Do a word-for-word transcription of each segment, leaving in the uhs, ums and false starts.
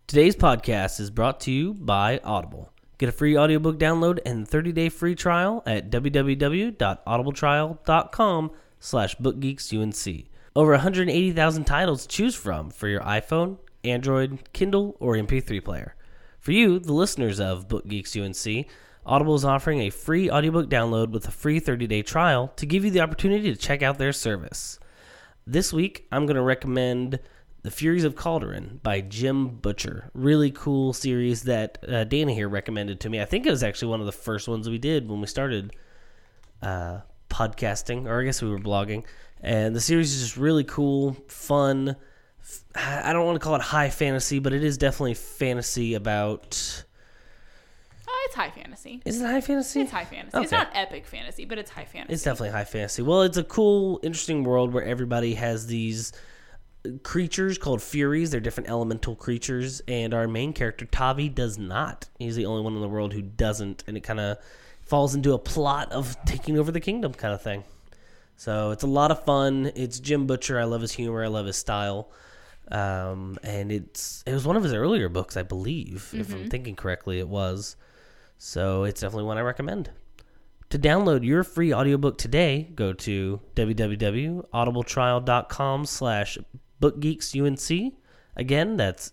Today's podcast is brought to you by Audible. Get a free audiobook download and thirty-day free trial at www.audibletrial.com slash bookgeeksunc. Over one hundred eighty thousand titles to choose from for your iPhone, Android, Kindle, or M P three player. For you, the listeners of Book Geeks U N C, Audible is offering a free audiobook download with a free thirty-day trial to give you the opportunity to check out their service. This week, I'm going to recommend The Furies of Calderon by Jim Butcher. Really cool series that uh, Dana here recommended to me. I think it was actually one of the first ones we did when we started uh, podcasting, or I guess we were blogging. And the series is just really cool, fun. I don't want to call it high fantasy, but it is definitely fantasy about... Oh, it's high fantasy. Is it high fantasy? It's high fantasy. Okay. It's not epic fantasy, but it's high fantasy. It's definitely high fantasy. Well, it's a cool, interesting world where everybody has these creatures called Furies. They're different elemental creatures, and our main character, Tavi, does not. He's the only one in the world who doesn't, and it kind of falls into a plot of taking over the kingdom kind of thing. So it's a lot of fun. It's Jim Butcher. I love his humor. I love his style. Um, and it's it was one of his earlier books, I believe. Mm-hmm. If I'm thinking correctly, it was. So it's definitely one I recommend. To download your free audiobook today, go to www.audibletrial.com slash bookgeeksunc. Again, that's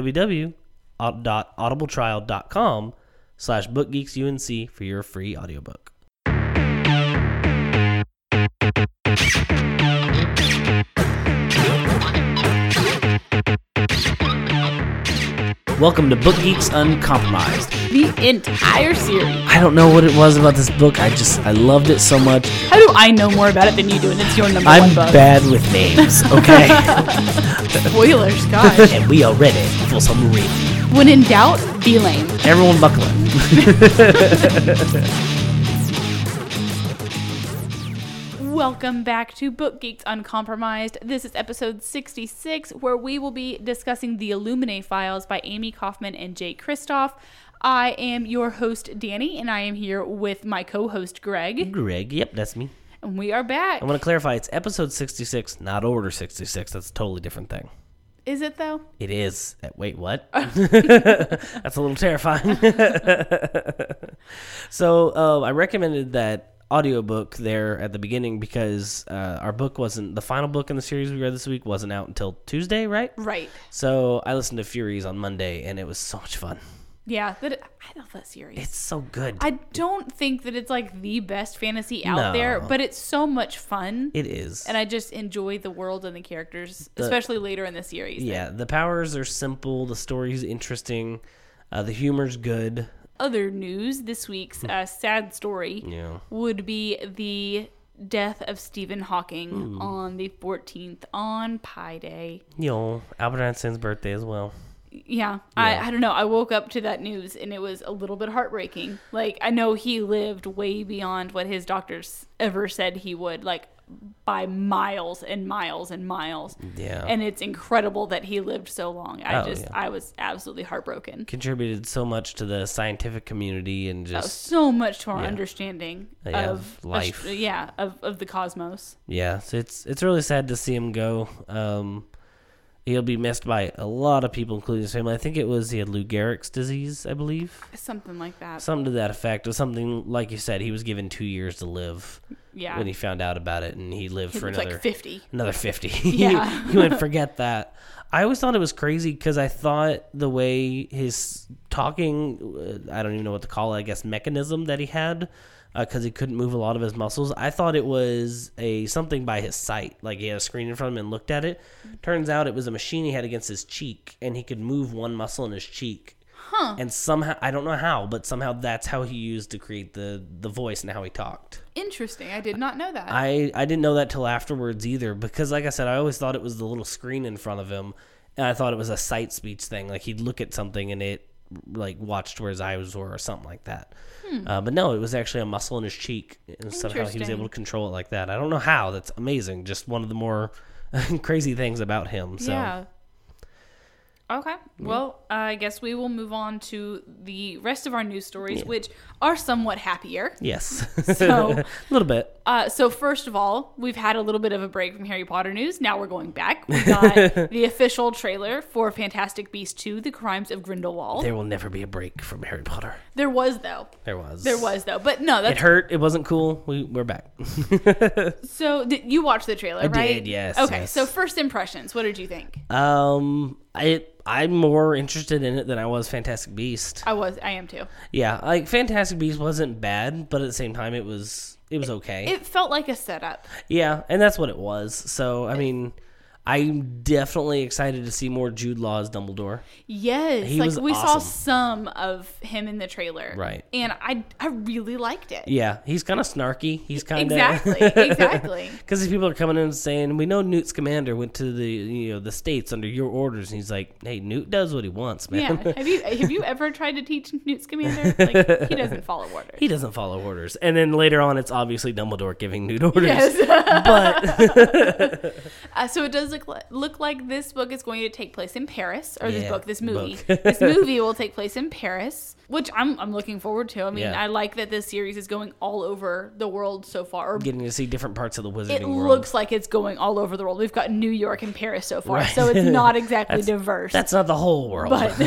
www.audibletrial.com slash bookgeeksunc for your free audiobook. Welcome to Book Geeks Uncompromised. The entire series. I don't know what it was about this book. I just, I loved it so much. How do I know more about it than you do, and it's your number I'm one book? I'm bad with names, okay? Spoilers, gosh. And we are ready for some reading. When in doubt, be lame. Everyone buckle in. Welcome back to Book Geeks Uncompromised. This is episode sixty-six, where we will be discussing The Illuminae Files by Amy Kaufman and Jake Kristoff. I am your host, Danny, and I am here with my co-host, Greg. Greg, yep, that's me. And we are back. I want to clarify, it's episode sixty-six, not order sixty-six. That's a totally different thing. Is it, though? It is. Wait, what? That's a little terrifying. So uh, I recommended that audiobook there at the beginning because uh, our book wasn't, the final book in the series we read this week wasn't out until Tuesday, right? Right. So I listened to Furies on Monday, and it was so much fun. Yeah, that, I love that series. It's so good. I don't think that it's like the best fantasy out No. there, but it's so much fun. It is. And I just enjoy the world and the characters, The- especially later in the series. Yeah, the powers are simple, the story's interesting, uh, the humor's good. Other news, this week's uh, sad story Yeah. would be the death of Stephen Hawking Mm. on the fourteenth, on Pi Day. You know, Albert Einstein's birthday as well. Yeah, I, I don't know. I woke up to that news and it was a little bit heartbreaking. Like, I know he lived way beyond what his doctors ever said he would, like by miles and miles and miles. Yeah. And it's incredible that he lived so long. I Oh, just, yeah. I was absolutely heartbroken. Contributed so much to the scientific community and Uh, just, so much to our yeah. understanding Yeah, of life. ast- yeah, of, of the cosmos. yeah, so it's it's really sad to see him go. Um, he'll be missed by a lot of people, including his family. I think it was, he had Lou Gehrig's disease, I believe. Something like that. Something to that effect. Or something, like you said, he was given two years to live Yeah. when he found out about it, and he lived He for lived another like fifty. Another fifty. Yeah. You wouldn't forget that. I always thought it was crazy because I thought the way his talking, uh, I don't even know what to call it, I guess mechanism that he had, because uh, he couldn't move a lot of his muscles. I thought it was a something by his sight. Like he had a screen in front of him and looked at it. Turns out it was a machine he had against his cheek, and he could move one muscle in his cheek. Huh. And somehow, I don't know how, but somehow that's how he used to create the, the voice and how he talked. Interesting. I did not know that. I, I didn't know that till afterwards either, because like I said, I always thought it was the little screen in front of him, and I thought it was a sight speech thing. Like he'd look at something and it like watched where his eyes were or something like that. Hmm. Uh, but no, it was actually a muscle in his cheek, and somehow he was Interesting. able to control it like that. I don't know how. That's amazing. Just one of the more crazy things about him. So. Yeah. Okay. Well, uh, I guess we will move on to the rest of our news stories, Yeah. which are somewhat happier. Yes. So- a little bit. Uh, so first of all, we've had a little bit of a break from Harry Potter news. Now we're going back. We got the official trailer for Fantastic Beasts two, The Crimes of Grindelwald. There will never be a break from Harry Potter. There was, though. There was. There was, though. But no, It that's... hurt. It wasn't cool. We, we're back. So, did you watch the trailer, I right? did, yes, Okay, yes. so first impressions. What did you think? um, I, I'm more interested in it than I was Fantastic Beast. I was. I am, too. Yeah, like Fantastic Beast wasn't bad, but at the same time, it was it was okay. It felt like a setup. Yeah, and that's what it was. So, I mean, I'm definitely excited to see more Jude Law as Dumbledore. Yes, He like was we saw awesome. some of him in the trailer, Right. And I, I really liked it. Yeah, he's kind of snarky. He's kind of Exactly, exactly. Because people are coming in and saying, "We know Newt Scamander went to the you know the states under your orders," and he's like, "Hey, Newt does what he wants, man. Yeah, have you have you ever tried to teach Newt Scamander? Like, he doesn't follow orders. He doesn't follow orders." And then later on, it's obviously Dumbledore giving Newt orders. Yes. But Uh, so it does look like, look like this book is going to take place in Paris, or this Yeah, book, this movie. book. This movie will take place in Paris, which I'm I'm looking forward to. I mean, Yeah. I like that this series is going all over the world so far. Or getting to see different parts of the Wizarding it world. looks like it's going all over the world. We've got New York and Paris so far, Right. so it's not exactly diverse. That's not the whole world.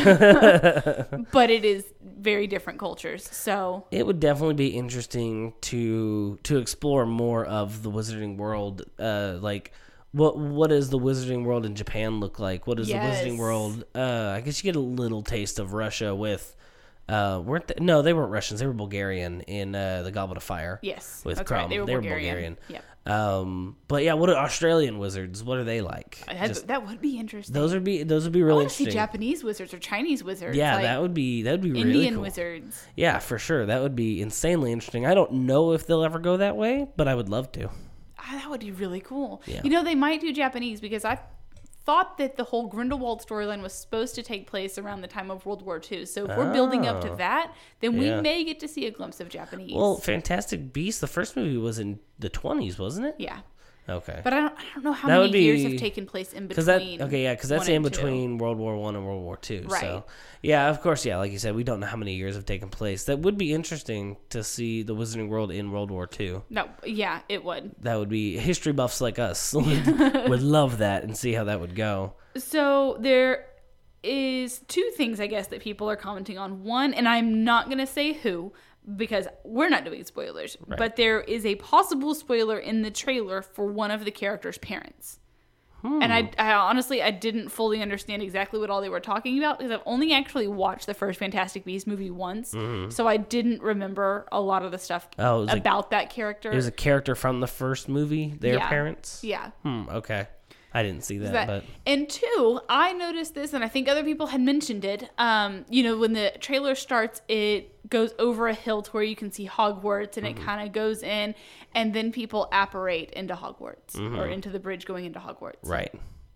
but but it is very different cultures. So It would definitely be interesting to to explore more of the Wizarding world. Uh, like, what what does the Wizarding world in Japan look like? What is Yes. the Wizarding world? Uh, I guess you get a little taste of Russia with. Uh, weren't they, no, they weren't Russians. They were Bulgarian in uh, the Goblet of Fire. yes, with that's Crumb. right. They were Bulgarian. Bulgarian. Yeah, Um, but yeah, what are Australian wizards? What are they like? that, Just- that would be interesting. those would be those would be I really want to see interesting. Japanese wizards or Chinese wizards. Yeah, like that would be that would be Indian really cool. wizards. Yeah, for sure. That would be insanely interesting. I don't know if they'll ever go that way, but I would love to. Ah, that would be really cool. Yeah. You know, they might do Japanese because I thought that the whole Grindelwald storyline was supposed to take place around the time of World War Two. So if we're building up to Oh. that, then we Yeah. may get to see a glimpse of Japanese. Well, Fantastic Beasts, the first movie was in the twenties, wasn't it? yeah. Okay. But I don't, I don't know how That many would be- years have taken place in Because between. that okay, yeah, because that's one in and two. between World War One and World War Two. Right. So yeah, of course, yeah, like you said, we don't know how many years have taken place. That would be interesting to see the Wizarding World in World War Two. No, yeah, it would. That would be history buffs like us would, would love that and see how that would go. So there is two things, I guess, that people are commenting on. One, and I'm not going to say who because we're not doing spoilers, Right. but there is a possible spoiler in the trailer for one of the characters' parents. And I, I honestly, I didn't fully understand exactly what all they were talking about because I've only actually watched the first Fantastic Beasts movie once. So I didn't remember a lot of the stuff Mm-hmm. Oh, it was like- about that character. It was a character from the first movie, their Yeah. parents? yeah. Hmm, okay. I didn't see that, That- but And two, I noticed this, and I think other people had mentioned it. Um, you know, when the trailer starts, it goes over a hill to where you can see Hogwarts, and Mm-hmm. it kind of goes in, and then people apparate into Hogwarts Mm-hmm. or into the bridge going into Hogwarts. right.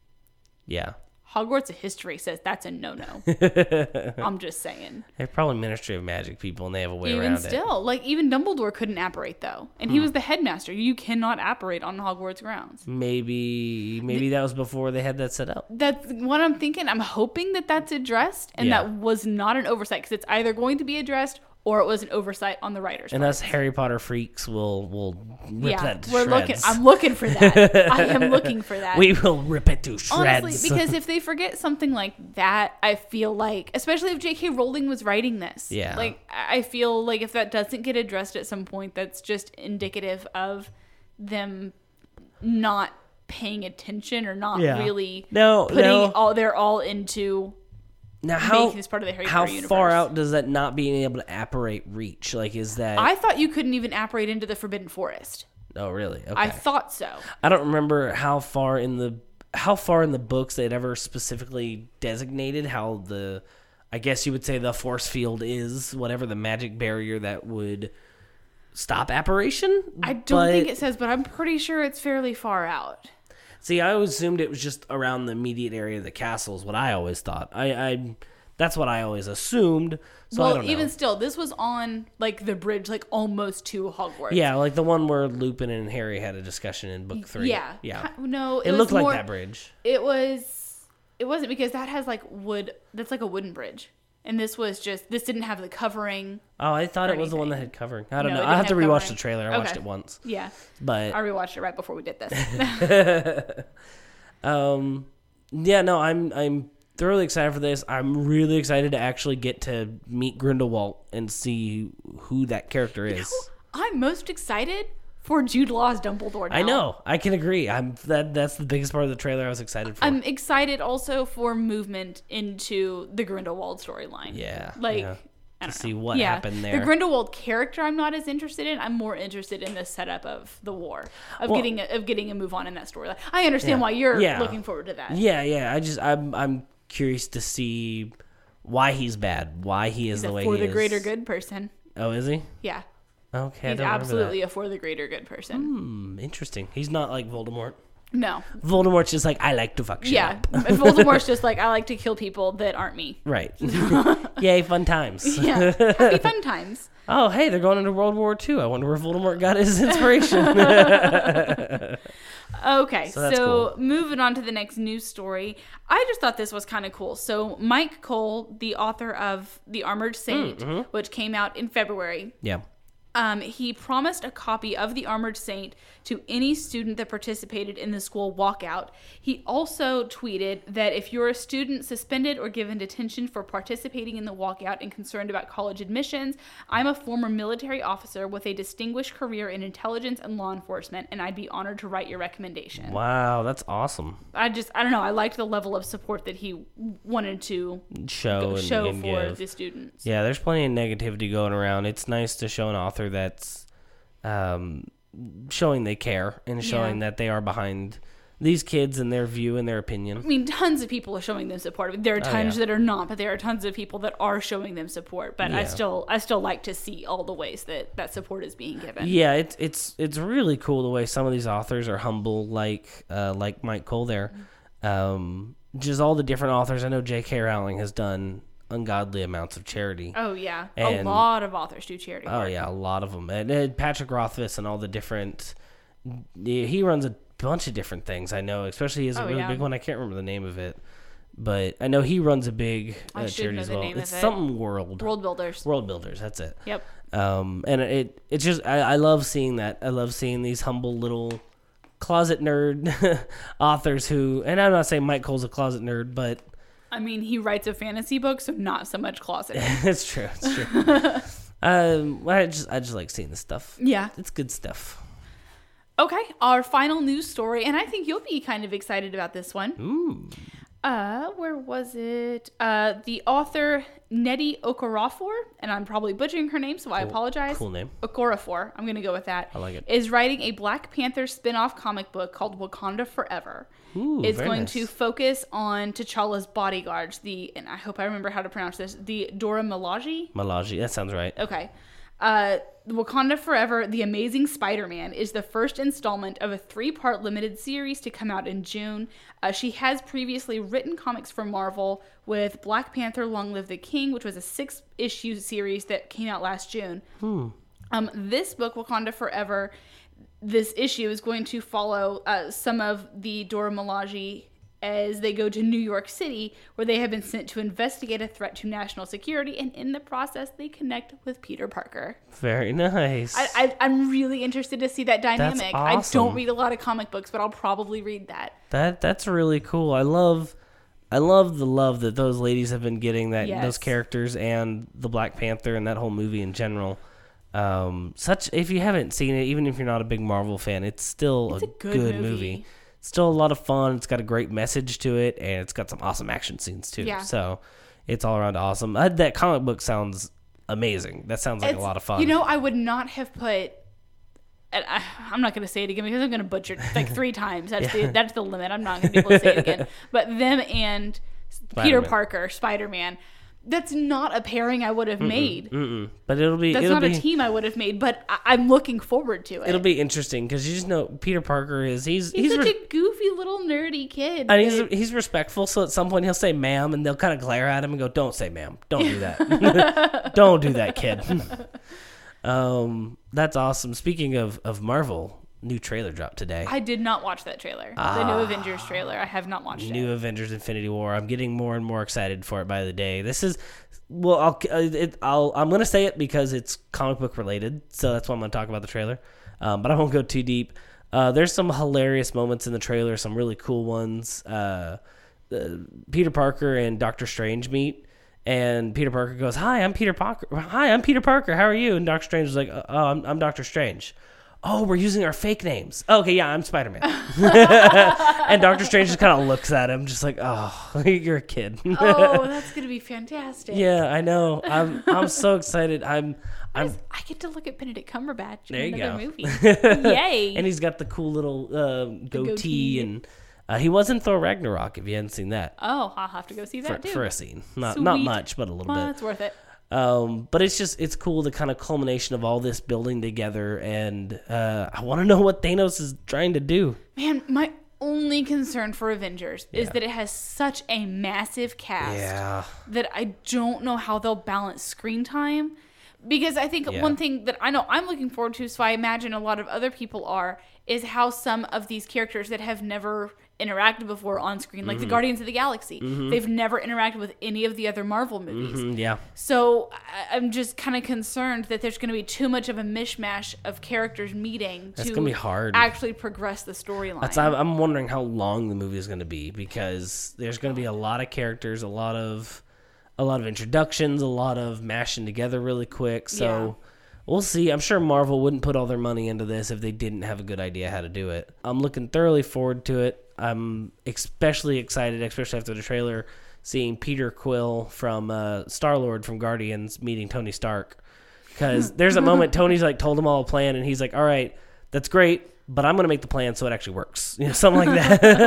Yeah. Hogwarts history says that's a no-no. I'm just saying. They're probably Ministry of Magic people, and they have a way Even around it. still, like even Dumbledore couldn't apparate though, and Hmm. he was the headmaster. You cannot apparate on Hogwarts grounds. Maybe maybe that was before they had that set up. That's what I'm thinking. I'm hoping that that's addressed and Yeah. that was not an oversight because it's either going to be addressed or it was an oversight on the writer's And part. us Harry Potter freaks will will rip Yeah, that to we're shreds. looking. I'm looking for that. I am looking for that. we will rip it to shreds. Honestly, because if they forget something like that, I feel like, especially if J K. Rowling was writing this, Yeah. like I feel like if that doesn't get addressed at some point, that's just indicative of them not paying attention or not Yeah. really No, putting no. all their all into now, how making this part of the Harry how Potter universe. far out does that not being able to apparate reach? Like, is that? I thought you couldn't even apparate into the Forbidden Forest. oh, really? Okay. I thought so. I don't remember how far in the how far in the books they'd ever specifically designated how the, I guess you would say the force field is, whatever the magic barrier that would stop apparition. I don't But- think it says, but I'm pretty sure it's fairly far out. See, I always assumed it was just around the immediate area of the castle is what I always thought. I, I that's what I always assumed. So I Well, don't know. even still, this was on like the bridge, like almost to Hogwarts. Yeah, like the one where Lupin and Harry had a discussion in book three. Yeah. Yeah. Ki- No, it, It was looked more, like that bridge. It was. It wasn't, because that has like wood. That's like a wooden bridge. And this was just, this didn't have the covering. Oh, I thought or it was the one that anything. had covering. I don't No, know. it I have didn't to have rewatch covering. the trailer. I Okay. watched it once. Yeah. But I rewatched it right before we did this. um, yeah, no, I'm I'm thoroughly excited for this. I'm really excited to actually get to meet Grindelwald and see who that character is. I'm most excited for Jude Law's Dumbledore now. I know. I can agree. I'm that. That's the biggest part of the trailer I was excited for. I'm excited also for movement into the Grindelwald storyline. Yeah. Like, yeah. I To don't see know. what yeah. happened there. The Grindelwald character I'm not as interested in. I'm more interested in the setup of the war, of Well- getting a, of getting a move on in that storyline. I understand Yeah. why you're Yeah. looking forward to that. Yeah, yeah. I just I'm I'm curious to see why he's bad, why he is He's the a way for he the is. greater good person. Oh, is he? Yeah. Okay, I He's don't remember absolutely a for the greater good person. that. Hmm, interesting. He's not like Voldemort. No. Voldemort's just like, I like to fuck shit Yeah. up. Voldemort's just like, I like to kill people that aren't me. Right. Yay, fun times. Yeah. Happy fun times. Oh, hey, they're going into World War Two. I wonder where Voldemort got his inspiration. Okay, So so, that's cool. moving on to the next news story. I just thought this was kind of cool. So Mike Cole, the author of The Armored Saint, Mm-hmm. which came out in February, yeah. um, he promised a copy of The Armored Saint to any student that participated in the school walkout. He also tweeted that if you're a student suspended or given detention for participating in the walkout and concerned about college admissions, I'm a former military officer with a distinguished career in intelligence and law enforcement, and I'd be honored to write your recommendation. Wow, that's awesome. I just, I don't know, I liked the level of support that he wanted to Show and, show and for give. the students. Yeah, there's plenty of negativity going around. It's nice to show an author that's um, showing they care and showing Yeah. that they are behind these kids and their view and their I opinion. mean, tons of people are showing them support. There are tons Oh, yeah. that are not, but there are tons of people that are showing them support. But I Yeah. still, I still like to see all the ways that that support is being given. Yeah, it's it's it's really cool the way some of these authors are humble, like uh, like Mike Cole there. Um, just all the different authors. I know J K. Rowling has done ungodly amounts of charity. Oh yeah, And- a lot of authors do charity Oh work. yeah, a lot of them. And, and Patrick Rothfuss and all the different. He runs a bunch of different things. I know, especially he has a Oh, really yeah. big one. I can't remember the name of it, but I know he runs a big I uh, should charity know as the well. name of It's it. something World World builders. World Builders. That's it. Yep. Um, and it it's just I, I love seeing that. I love seeing these humble little closet nerd authors who, and I'm not saying Mike Cole's a closet nerd, but I mean, he writes a fantasy book, so not so much closet. it's true. It's true. um, I just I just like seeing this stuff. Yeah. It's good stuff. Okay, our final news story, and I think you'll be kind of excited about this one. Ooh. Uh, where was it? Uh, the author Nnedi Okorafor, and I'm probably butchering her name, so I Cool- apologize. cool name. Okorafor, I'm gonna go with that. I like it. Is writing a Black Panther spin-off comic book called Wakanda Forever. Ooh, It's very going nice. to focus on T'Challa's bodyguards, the, and I hope I remember how to pronounce this, the Dora Milaje. Malaji. That sounds right. Okay. Uh, Wakanda Forever, The Amazing Spider-Man is the first installment of a three-part limited series to come out in June. Uh, she has previously written comics for Marvel with Black Panther Long Live the King, which was a six-issue series that came out last June. Hmm. Um, this book, Wakanda Forever, this issue is going to follow uh, some of the Dora Milaje as they go to New York City, where they have been sent to investigate a threat to national security, and in the process, they connect with Peter Parker. Very nice. I, I, I'm really interested to see that dynamic. I awesome. don't read a lot of comic books, but I'll probably read that. that that's really cool. I love I love the love that those ladies have been getting, that Yes. those characters and the Black Panther and that whole movie in general. Um, such if you haven't seen it, even if you're not a big Marvel fan, it's still It's a, a good good, movie. movie. Still a lot of fun. It's got a great message to it, and it's got some awesome action scenes too. Yeah. So it's all around awesome. Uh, that comic book sounds amazing. That sounds like It's- a lot of fun. You know, I would not have put. And I, I'm not going to say it again because I'm going to butcher it like three times. That's the that's the limit. I'm not going to be able to say it again. But them and Peter Spider-Man. Parker, Spider-Man. That's not a pairing I would have made. Mm-mm. But it'll be That's it'll not be a team I would have made. But I, I'm looking forward to it. it'll be interesting because you just know Peter Parker is he's He's, he's such re- a goofy little nerdy kid. and he's that- he's respectful. So at some point he'll say "ma'am" and they'll kind of glare at him and go, "Don't say ma'am. Don't do that. Don't do that, kid." um, that's awesome. Speaking of of Marvel, new trailer dropped today. I did not watch that trailer. The new Avengers trailer. I have not watched New it. Avengers Infinity War. I'm getting more and more excited for it by the day. This is, well, I'll, it, I'll I'm going to say it because it's comic book related, so that's why I'm going to talk about the trailer. Um, but I won't go too deep. Uh, there's some hilarious moments in the trailer, some really cool ones. Uh, uh, Peter Parker and Doctor Strange meet, and Peter Parker goes, "Hi, I'm Peter Parker. Hi, I'm Peter Parker. How are you?" And Doctor Strange is like, "Oh, I'm, I'm Doctor Strange." "Oh, we're using our fake names." "Okay, yeah, I'm Spider-Man." And Doctor Strange just kind of looks at him, just like, "Oh, you're a kid." Oh, that's gonna be fantastic. Yeah, I know. I'm I'm so excited. I'm I'm. I get to look at Benedict Cumberbatch There in you another go. movie. Yay! And he's got the cool little uh, goatee, goatee. and uh, he was in Thor Ragnarok. If you hadn't seen that, Oh, I'll have to go see for, that too. for a scene, not not Sweet. much, but a little Well, bit. it's worth it. Um, but it's just it's cool, the kind of culmination of all this building together, and uh, I want to know what Thanos is trying to do. Man, my only concern for Avengers is Yeah. that it has such a massive cast Yeah, that I don't know how they'll balance screen time. Because I think Yeah. one thing that I know I'm looking forward to, so I imagine a lot of other people are, is how some of these characters that have never interacted before on screen, like Mm-hmm. the Guardians of the Galaxy, they've never interacted with any of the other Marvel movies. Mm, yeah. So I- I'm just kind of concerned that there's going to be too much of a mishmash of characters meeting That's to gonna be hard. actually progress the storyline. That's, I'm I'm wondering how long the movie is going to be, because there's going to be a lot of characters, a lot of a lot of introductions, a lot of mashing together really quick. So Yeah. we'll see. I'm sure Marvel wouldn't put all their money into this if they didn't have a good idea how to do it. I'm looking thoroughly forward to it. I'm especially excited, especially after the trailer, seeing Peter Quill from uh, Star-Lord from Guardians meeting Tony Stark. Because there's a moment Tony's like told him all a plan, and he's like, "All right, that's great, but I'm going to make the plan so it actually works." You know, something like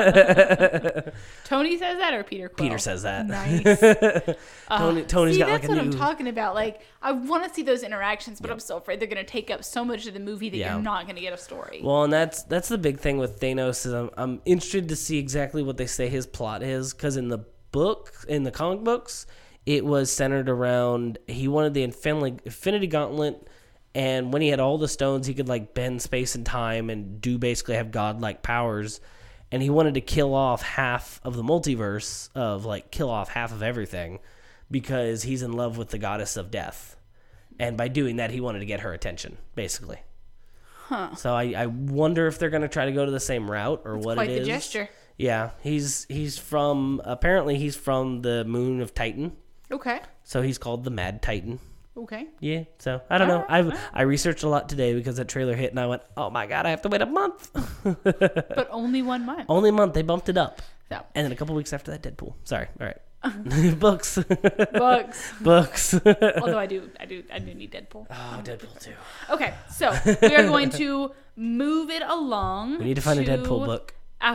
that. Tony says that, or Peter Quill? Peter says that. Nice. Tony, Tony's See, got that's like a what new... I'm talking about. Like, I want to see those interactions, but I'm so afraid they're going to take up so much of the movie that Yeah. you're not going to get a story. Well, and that's that's the big thing with Thanos is I'm, I'm interested to see exactly what they say his plot is, because in the book, in the comic books, it was centered around he wanted the Infinity, Infinity Gauntlet, and when he had all the stones, he could like bend space and time and do basically have godlike powers, and he wanted to kill off half of the multiverse, of like kill off half of everything, because he's in love with the goddess of death, and by doing that, he wanted to get her attention, basically. Huh. So I, I wonder if they're going to try to go to the same route or what Quite it the is. gesture. Yeah, he's he's from apparently he's from the moon of Titan, Okay. so he's called the Mad Titan. Okay. Yeah, so I don't know. Alright, I've alright. I researched a lot today because that trailer hit, and I went, "Oh my god, I have to wait a month." But only one month. Only a month. They bumped it up, So, and then a couple weeks after that, Deadpool. Sorry. All right. Books. books. Books. Although I do, I do, I do need Deadpool. Oh, Deadpool too. Okay, so we are going to move it along. We need to find a Deadpool book. Our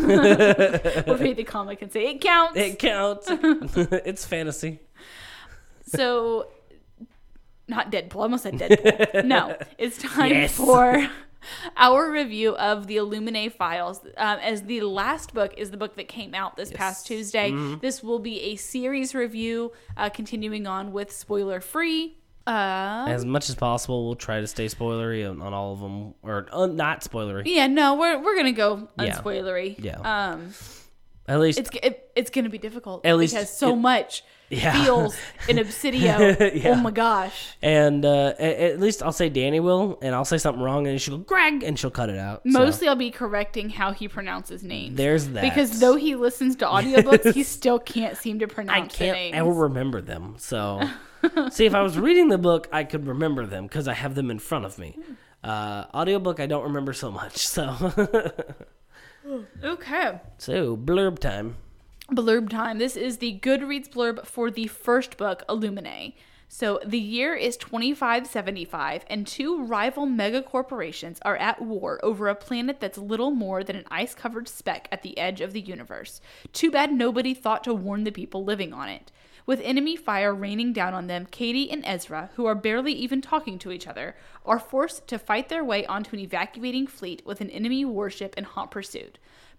we'll read the comic and say it counts. It counts. It's fantasy. So, not Deadpool. I almost said Deadpool. No, it's time Yes. for our review of the Illuminae Files. Um, as the last book is the book that came out this past Tuesday. This will be a series review, uh, continuing on with spoiler free. Uh, As much as possible, we'll try to stay spoilery on, on all of them, or uh, not spoilery. yeah, no, we're we're gonna go Yeah. unspoilery. Yeah. Um, At least, it's it, it's gonna be difficult. At least because so it- much yeah. feels in Obsidio. Yeah. Oh my gosh. and uh, at, at least I'll say Danny will, and I'll say something wrong, and she'll go Greg, and she'll cut it out. So, Mostly I'll be correcting how he pronounces names. there's that. Because though he listens to audiobooks, he still can't seem to I pronounce the can't names. ever remember them. So, see, if I was reading the book, I could remember them because I have them in front of me. Uh, audiobook, I don't remember so much. So, Okay. so blurb time. Blurb time. This is the Goodreads blurb for the first book, Illuminae. So the year is twenty-five seventy-five, and two rival megacorporations are at war over a planet that's little more than an ice-covered speck at the edge of the universe. Too bad nobody thought to warn the people living on it. With enemy fire raining down on them, Katie and Ezra, who are barely even talking to each other, are forced to fight their way onto an evacuating fleet with an enemy warship in hot pursuit.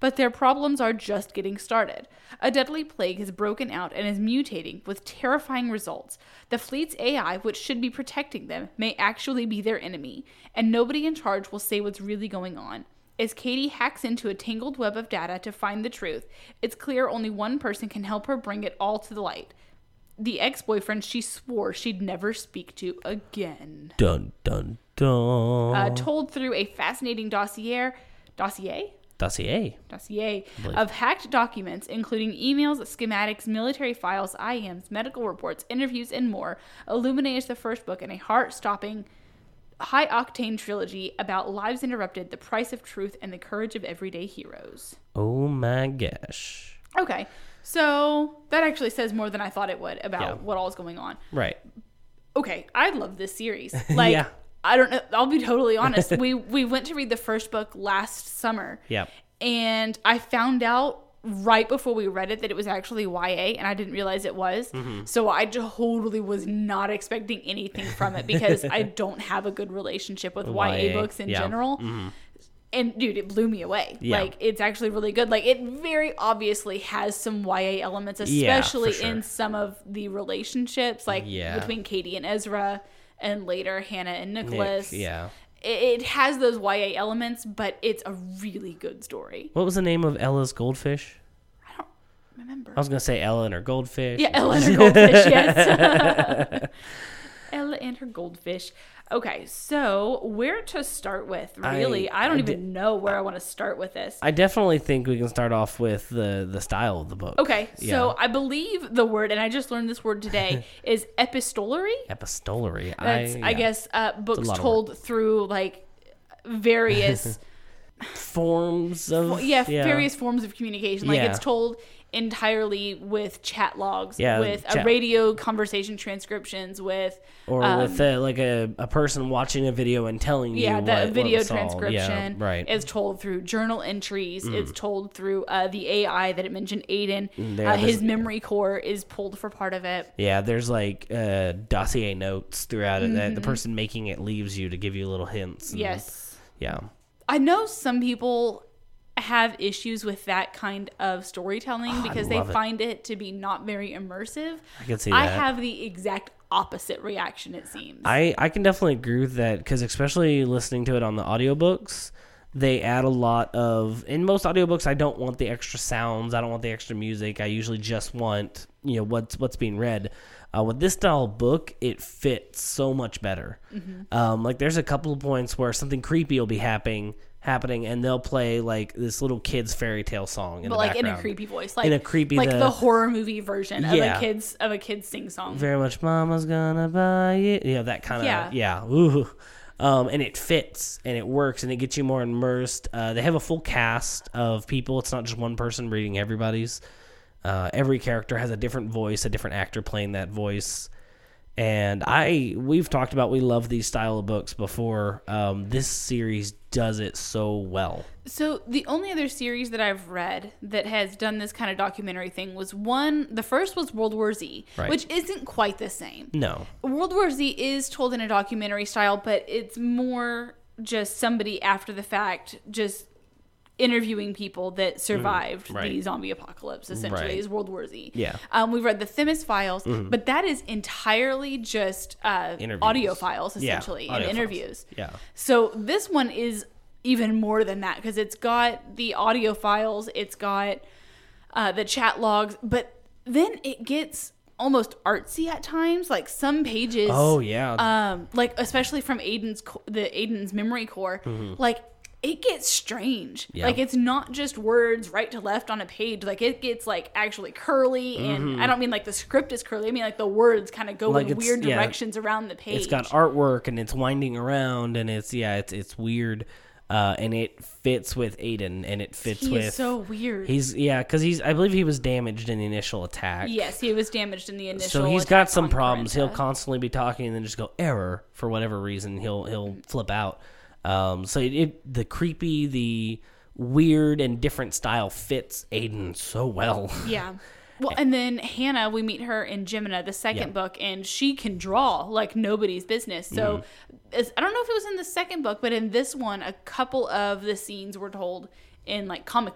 but their problems are just getting started. A deadly plague has broken out and is mutating with terrifying results. The fleet's A I, which should be protecting them, may actually be their enemy, and nobody in charge will say what's really going on. As Katie hacks into a tangled web of data to find the truth, it's clear only one person can help her bring it all to the light. The ex-boyfriend she swore she'd never speak to again. Dun, dun, dun. Uh, told through a fascinating dossier, dossier? Dossier. Dossier of hacked documents, including emails, schematics, military files, I Ms, medical reports, interviews, and more. Illuminae is the first book in a heart-stopping, high-octane trilogy about lives interrupted, the price of truth, and the courage of everyday heroes. Oh my gosh. Okay, so that actually says more than I thought it would about Yeah. what all is going on. Right. Okay, I love this series. Like, Yeah. I don't know. I'll be totally honest. we we went to read the first book last summer. Yep. And I found out right before we read it that it was actually Y A, and I didn't realize it was. Mm-hmm. So I totally was not expecting anything from it because I don't have a good relationship with Y A, Y A, books in yeah. general. Mm-hmm. And dude, it blew me away. Yeah. Like, it's actually really good. Like, it very obviously has some Y A elements, Yeah, for especially sure. in some of the relationships, like Yeah. between Katie and Ezra, and later Hannah and Nicholas. Nick, yeah. It, it has those Y A elements, but it's a really good story. What was the name of Ella's goldfish? I don't remember. I was going to say Ella and her goldfish. Yeah, Ella and her goldfish, yes. Ella and her goldfish. Okay, so where to start with, really? I, I- I don't I even di- know where I want to start with this. I definitely think we can start off with the, the style of the book. Okay, so Yeah. I believe the word, and I just learned this word today, is epistolary. Epistolary. That's, I, I, yeah. guess, uh, books lot of told through, like, various... Forms of... Well, yeah, various forms of communication. Like, Yeah. it's told entirely with chat logs, Yeah, with a chat. radio conversation transcriptions, with Or um, with uh, like a, a person watching a video and telling you yeah, what, the what video was all- transcription. Yeah, right. It's told through journal entries. Mm. It's told through uh, the A I that it mentioned, Aiden. Yeah, uh, his there's- memory core is pulled for part of it. Yeah, there's like uh, dossier notes throughout it that Mm-hmm. the person making it leaves you to give you little hints. and- Yes. Yeah. I know some people have issues with that kind of storytelling Oh, I because they love it. find it to be not very immersive. I can see I that. have the exact opposite reaction, it seems. I, I can definitely agree with that because especially listening to it on the audiobooks, they add a lot of... In most audiobooks, I don't want the extra sounds. I don't want the extra music. I usually just want, you know, what's what's being read. Uh, with this style of book, it fits so much better. Mm-hmm. Um, like, there's a couple of points where something creepy will be happening, happening, and they'll play, like, this little kid's fairy tale song in but the like background. in a creepy voice, like In a creepy- like the- the, horror movie version of Yeah. a kid's of a kid's sing song. Very much, Mama's gonna buy it. You know, that kind of, Yeah. yeah. Ooh. Um, and it fits, and it works, and it gets you more immersed. Uh, they have a full cast of people. It's not just one person reading everybody's. Uh, every character has a different voice, a different actor playing that voice. And I, we've talked about we love these style of books before. Um, this series does it so well. So the only other series that I've read that has done this kind of documentary thing was one. The first was World War Z, Right. which isn't quite the same. No. World War Z is told in a documentary style, but it's more just somebody after the fact just interviewing people that survived right. the zombie apocalypse, essentially, Right. is World War Z. Yeah. Um, we've read the Themis Files, but that is entirely just uh, Interviews. audio files, Yeah, essentially, audio and files. interviews. Yeah. So this one is even more than that because it's got the audio files, it's got uh, the chat logs, but then it gets almost artsy at times. Like some pages, Oh, yeah. um, like especially from Aiden's co- the Aiden's memory core, like it gets strange. Yeah. Like it's not just words right to left on a page. Like it gets like actually curly, and I don't mean like the script is curly. I mean like the words kind of go Like in it's- weird yeah. directions around the page. It's got artwork and it's winding around and it's yeah, it's it's weird, uh, and it fits with Aiden and it fits He with. is so weird. He's yeah, because he's I believe he was damaged in the initial attack. Yes, he was damaged in the initial. So he's attack got some on problems. He'll Corinta. constantly be talking and then just go error for whatever reason. He'll he'll flip out. Um, so it, it the creepy, the weird and different style fits Aiden so well. Yeah. Well, and then Hannah, we meet her in Gemina, the second Yeah. book, and she can draw like nobody's business. So Mm-hmm. it's, I don't know if it was in the second book, but in this one, a couple of the scenes were told in like comic book.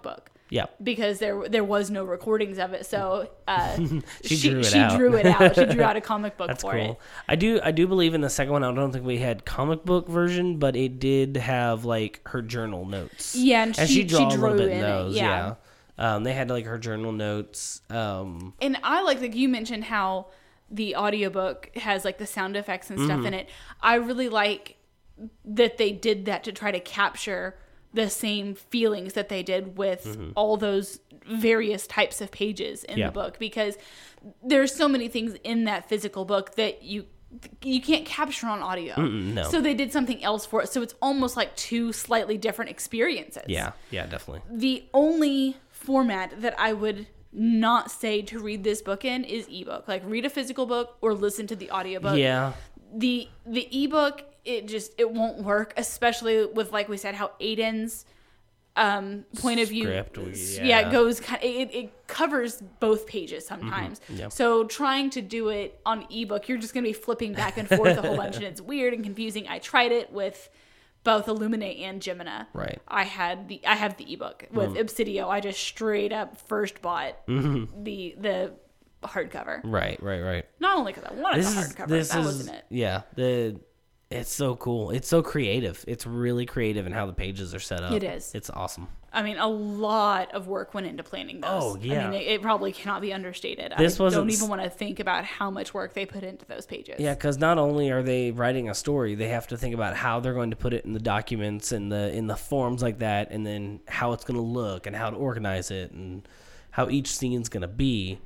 Yeah. Because there there was no recordings of it, so uh, she, she drew it she out. drew it out. She drew out a comic book That's for cool. it. I do I do believe in the second one. I don't think we had comic book version, but it did have like her journal notes. Yeah, and, and she, she drew she a drew little bit in in those. it. Yeah. yeah. Um, they had like her journal notes. Um, And I like like you mentioned how the audiobook has like the sound effects and stuff Mm-hmm. in it. I really like that they did that to try to capture the same feelings that they did with Mm-hmm. all those various types of pages in Yeah. the book, because there's so many things in that physical book that you you can't capture on audio. Mm-mm, no. So they did something else for it. So it's almost like two slightly different experiences. yeah, yeah, definitely. The only format that I would not say to read this book in is ebook. Like read a physical book or listen to the audiobook. Yeah, The the ebook, it just it won't work, especially with, like we said, how Aiden's um point of view Script, yeah, yeah. it goes kind it, it covers both pages sometimes. Mm-hmm. Yep. So trying to do it on ebook, you're just going to be flipping back and forth a whole bunch, and it's weird and confusing. I tried it with both Illuminate and Gemina. Right. I had the I have the ebook with Mm. Obsidio. I just straight up first bought Mm-hmm. the the hardcover. right, right, right. Not only because I wanted This the is hardcover, this that is wasn't it. yeah. The it's so cool. It's so creative. It's really creative in how the pages are set up. It is. It's awesome. I mean, a lot of work went into planning those. Oh, yeah. I mean, it, it probably cannot be understated. This I wasn't don't s- even want to think about how much work they put into those pages. Yeah, because not only are they writing a story, they have to think about how they're going to put it in the documents and the in the forms like that, and then how it's going to look and how to organize it and how each scene's going to be.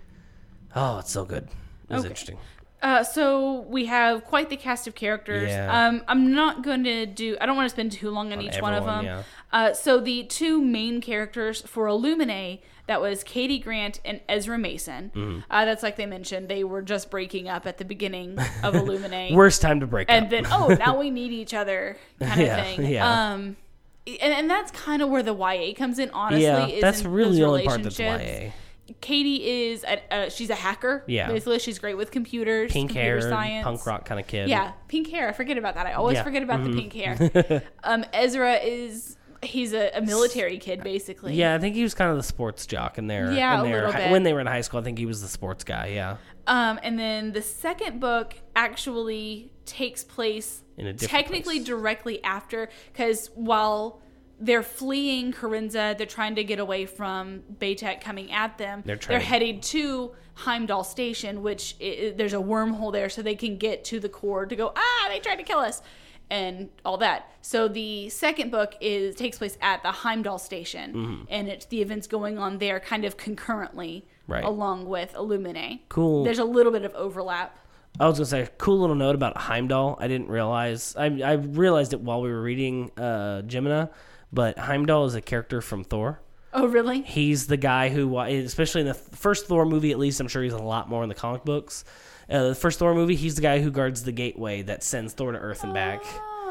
Oh, it's so good. It was Okay. interesting. Uh, so we have quite the cast of characters. Yeah. Um, I'm not going to do. I don't want to spend too long on, On each one of everyone, them. yeah. Uh, so the two main characters for Illuminae, that was Katie Grant and Ezra Mason. Mm-hmm. Uh, that's like they mentioned, they were just breaking up at the beginning of Illuminae. Worst time to break and up. then, oh, now we need each other kind of Yeah, thing. yeah. Um, and, and that's kind of where the Y A comes in, honestly. yeah, is that's in really those the only part that's Y relationships. A. Katie is a, uh, she's a hacker. Yeah. Basically, she's great with computers, Pink computer hair, science, punk rock kind of kid. Yeah, pink hair. I forget about that. I always Yeah. forget about Mhm. the pink hair. um, Ezra is he's a, a military kid, basically. Yeah, I think he was kind of the sports jock in there. Yeah, in a their, little bit. When they were in high school, I think he was the sports guy. Yeah. Um, and then the second book actually takes place In a different technically place. directly after, because while they're fleeing Corinza, they're trying to get away from Baytek coming at them. They're trying- headed to Heimdall Station, which i there's a wormhole there, so they can get to the core to go, ah, they tried to kill us, and all that. So the second book is takes place at the Heimdall Station, Mm-hmm. and it's the events going on there kind of concurrently, Right. along with Illuminae. Cool. There's a little bit of overlap. I was gonna say, cool little note about Heimdall. I didn't realize. I I realized it while we were reading uh, Gemina, but Heimdall is a character from Thor. Oh, really? He's the guy who, especially in the first Thor movie, at least I'm sure he's a lot more in the comic books. Uh, the first Thor movie, he's the guy who guards the gateway that sends Thor to Earth and back.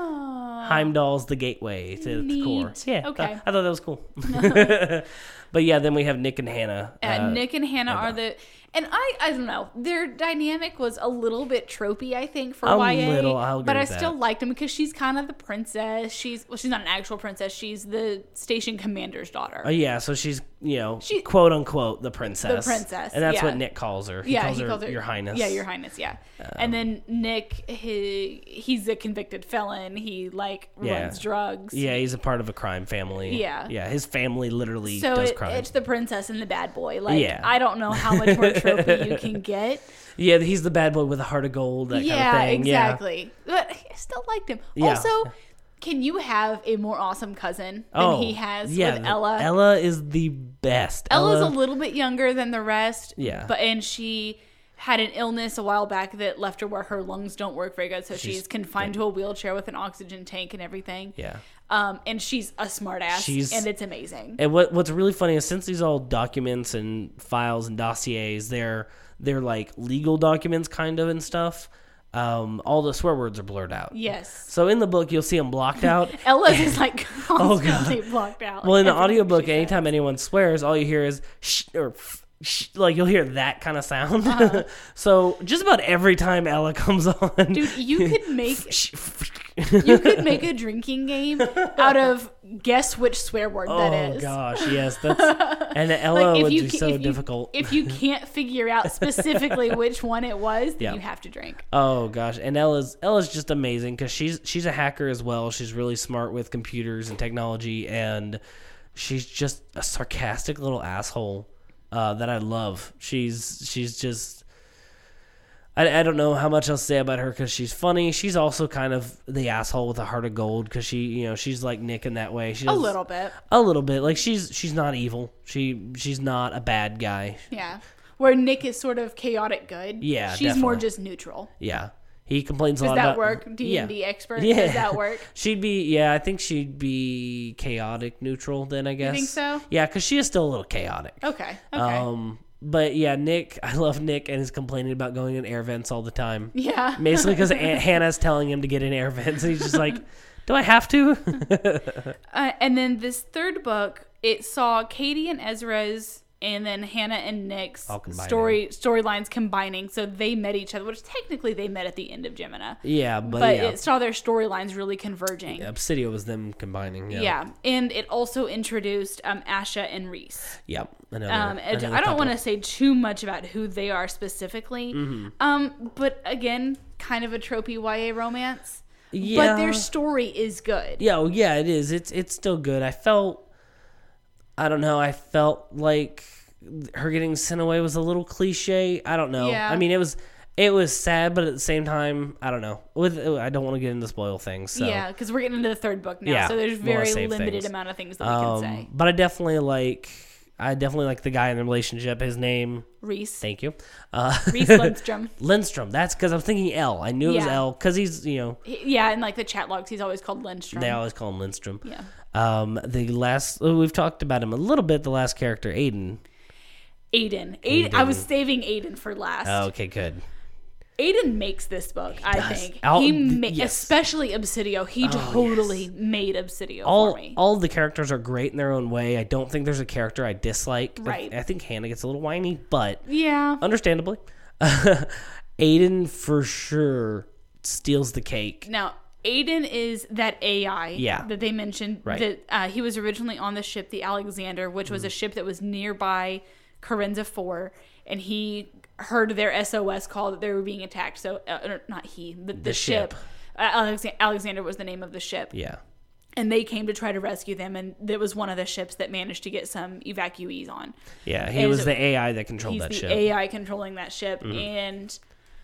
Oh. Heimdall's the gateway to the core. Neat. Yeah, Okay. I, I thought that was cool. But yeah, then we have Nick and Hannah. Uh, uh, Nick and Hannah and, are uh, the, and I, I don't know, their dynamic was a little bit tropey, I think, for A Y A. little, I'll agree but I with still that. liked him because she's kind of the princess. She's, well, she's not an actual princess. She's the station commander's daughter. Oh yeah, so she's you know She- quote unquote the princess. The princess, and that's yeah. what Nick calls her. He yeah, calls he her calls her Your Highness. Yeah, Your Highness. Yeah, and then Nick, he he's a convicted felon. He like Yeah. runs drugs. Yeah, he's a part of a crime family. Yeah. yeah, his family literally So does it, crime. it's the princess and the bad boy. Like Yeah. I don't know how much more tropey you can get. Yeah, he's the bad boy with a heart of gold. That Yeah, kind of thing. exactly. But I still liked him. Yeah. Also, can you have a more awesome cousin than Oh, he has yeah, with the- Ella? Ella is the best. Ella's Ella, a little bit younger than the rest. Yeah. But and she had an illness a while back that left her where her lungs don't work very good, so she's, She's- confined to a wheelchair with an oxygen tank and everything. yeah. Um, and she's a smart ass, She's- and it's amazing. And what what's really funny is since these all documents and files and dossiers, they're they're like legal documents kind of and stuff. Um, all the swear words are blurred out. Yes. So in the book, you'll see them blocked out. Ella's is like Oh, God. constantly blocked out. Well, in the Everything audiobook, she says. anytime anyone swears, all you hear is sh or f. sh- like you'll hear that kind of sound. Uh-huh. So just about every time Ella comes on, Dude, you could make you could make a drinking game out of guess which swear word that oh is. gosh, yes, that's and Ella Like, if would you be ca- so if you- difficult. If you can't figure out specifically which one it was, then Yeah. you have to drink. Oh gosh, and Ella's Ella's just amazing because she's she's a hacker as well. She's really smart with computers and technology, and she's just a sarcastic little asshole uh, that I love. She's she's just I, I don't know how much else to say about her because she's funny. She's also kind of the asshole with a heart of gold because she you know she's like Nick in that way. She A does, little bit. a little bit like she's she's not evil. She she's not a bad guy. Yeah. Where Nick is sort of chaotic good. Yeah, She's more definitely. just neutral. Yeah. He complains a Does lot that about work? D and D yeah. expert? Yeah. Does that work? She'd be, yeah, I think she'd be chaotic neutral then, I guess. think so? Yeah, because she is still a little chaotic. Okay. Okay. Um, but yeah, Nick, I love Nick and is complaining about going in air vents all the time. yeah. Basically because Hannah's telling him to get in air vents and he's just like, do I have to? Uh, and then this third book, it saw Katie and Ezra's and then Hannah and Nick's All combining. story storylines combining. So they met each other, which technically they met at the end of Gemina. yeah, but, But yeah. it saw their storylines really converging. Obsidio was them combining. Yeah. Yeah. And it also introduced um, Asha and Reese. Yep. Another, Um, and another I don't couple. want to say too much about who they are specifically. Mm-hmm. Um, but again, kind of a tropey Y A romance. Yeah. But their story is good. Yeah, well, yeah, it is. It's it's still good. I felt, I don't know. I felt like her getting sent away was a little cliche. I don't know. Yeah. I mean, it was it was sad, but at the same time, I don't know. With I don't want to get into spoil things. So. Yeah, because we're getting into the third book now, Yeah, so there's we wanna very save limited things. amount of things that we Um, can say. but I definitely like. I definitely like the guy in the relationship. His name. Reese. Thank you. Uh, Reese Lindstrom. Lindstrom. That's because I'm thinking L. I knew it was Yeah. L because he's you know He- Yeah, in like the chat logs, he's always called Lindstrom. they always call him Lindstrom. Yeah. Um, the last we've talked about him a little bit. The last character, Aiden. Aiden. Aiden. I was Aiden. saving Aiden for last. Oh, okay, good. Aiden makes this book, I does. think. All- he th- ma- yes. Especially Obsidio. He totally made Obsidio All for me. all the characters are great in their own way. I don't think there's a character I dislike. Like, Right. I think Hannah gets a little whiny, but yeah. understandably, Aiden for sure steals the cake. Now, Aiden is that A I Yeah. that they mentioned. Right. That uh, he was originally on the ship, the Alexander, which Mm-hmm. was a ship that was nearby Carenza four, and he heard their S O S call that they were being attacked. So, uh, or not he, the, the, The ship. ship. Uh, Alex- Alexander was the name of the ship. Yeah. And they came to try to rescue them, and it was one of the ships that managed to get some evacuees on. Yeah, he And was so the A I that controlled He's that the ship. A I controlling that ship, Mm-hmm. and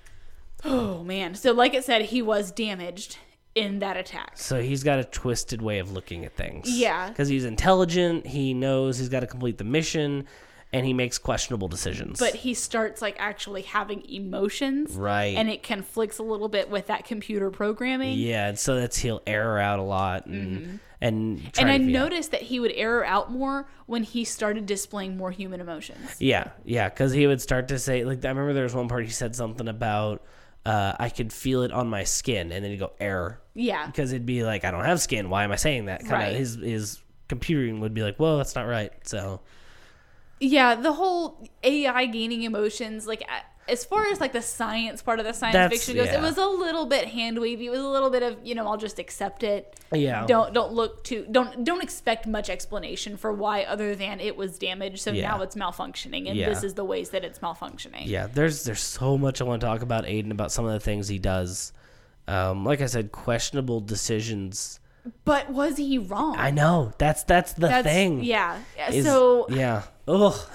oh man! So, like it said, he was damaged in that attack. So he's got a twisted way of looking at things. Yeah. Because he's intelligent, he knows he's got to complete the mission, and he makes questionable decisions. But he starts like actually having emotions, Right. And it conflicts a little bit with that computer programming. yeah, and so that's he'll error out a lot and and try And I to, yeah. noticed that he would error out more when he started displaying more human emotions. Yeah, yeah, because he would start to say, like, I remember there was one part he said something about, uh, I could feel it on my skin, and then he'd go, error. Yeah. Because it'd be like, I don't have skin, why am I saying that? Kind of Right. his, his computing would be like, whoa, that's not right, so. Yeah, the whole A I gaining emotions, like a- as far as like the science part of the science That's- fiction goes, yeah. it was a little bit hand wavy. It was a little bit of, you know, I'll just accept it. Yeah. Don't don't look too don't don't expect much explanation for why other than it was damaged, so Yeah. now it's malfunctioning, and Yeah. this is the ways that it's malfunctioning. Yeah, there's there's so much I want to talk about Aiden, about some of the things he does. Um, like I said, questionable decisions. But was he wrong? I know, that's that's the That's, thing. Yeah. is- so yeah. Oh,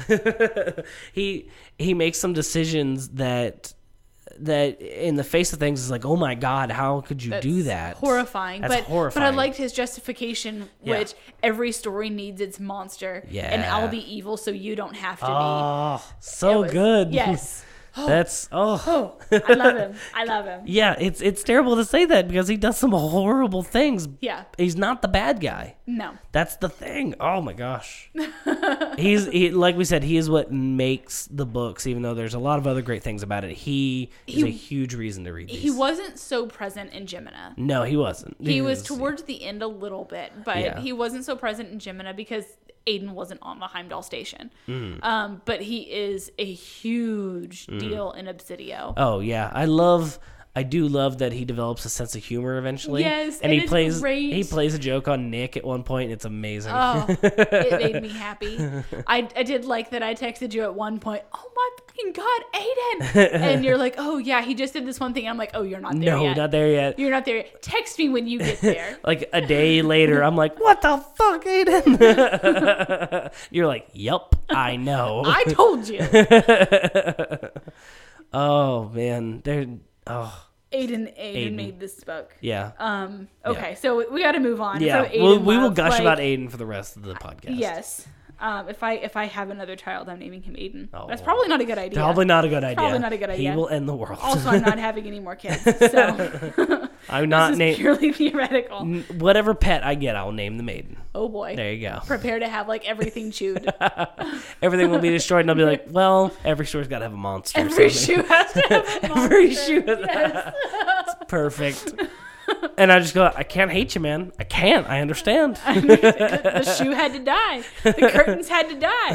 he he makes some decisions that that in the face of things is like, oh my god, how could you that's do that? horrifying. That's but horrifying. but I liked his justification, Yeah. which every story needs its monster, and Yeah. I'll be evil so you don't have to be. Oh, so It was- good. Yes. That's oh. Oh, I love him. I love him. Yeah, it's it's terrible to say that because he does some horrible things. Yeah. He's not the bad guy. No. That's the thing. Oh my gosh. He's he, like we said, he is what makes the books, even though there's a lot of other great things about it. He, is He- a huge reason to read these. He wasn't so present in Gemina. No, he wasn't. He was towards the end a little bit, but Yeah. he wasn't so present in Gemina because Aiden wasn't on the Heimdall station. Mm. Um, but he is a huge Mm. deal in Obsidio. Oh yeah, I love. I do love that he develops a sense of humor eventually. Yes, and it he is plays. great. He plays a joke on Nick at one point. It's amazing. Oh, it made me happy. I, I did like that I texted you at one point, oh my fucking God, Aiden. And you're like, oh yeah, he just did this one thing. I'm like, oh, you're not there no, yet. not there yet. You're not there yet. Text me when you get there. Like a day later, I'm like, what the fuck, Aiden? You're like, yup, I know. I told you. Oh, man. They're, oh. Aiden, Aiden, Aiden. made this book. Yeah. Um. Okay, Yeah. so we got to move on. Yeah, So Aiden we'll, we will love, gush like- about Aiden for the rest of the podcast. Yes. Um. If I if I have another child, I'm naming him Aiden. Oh. That's probably not a good idea. Probably not a good idea. Probably not a good He idea. will end the world. Also, I'm not having any more kids. So I'm not this is naming purely theoretical. whatever pet I get. I'll name the maiden. Oh boy. There you go. Prepare to have like everything chewed. Everything will be destroyed, and I'll be like, well, every store's got to have a monster. or Every something. shoe has to have a monster. Every shoe has Yes. Perfect. And I just go, I can't hate you, man. I can't. I understand. The shoe had to die. The curtains had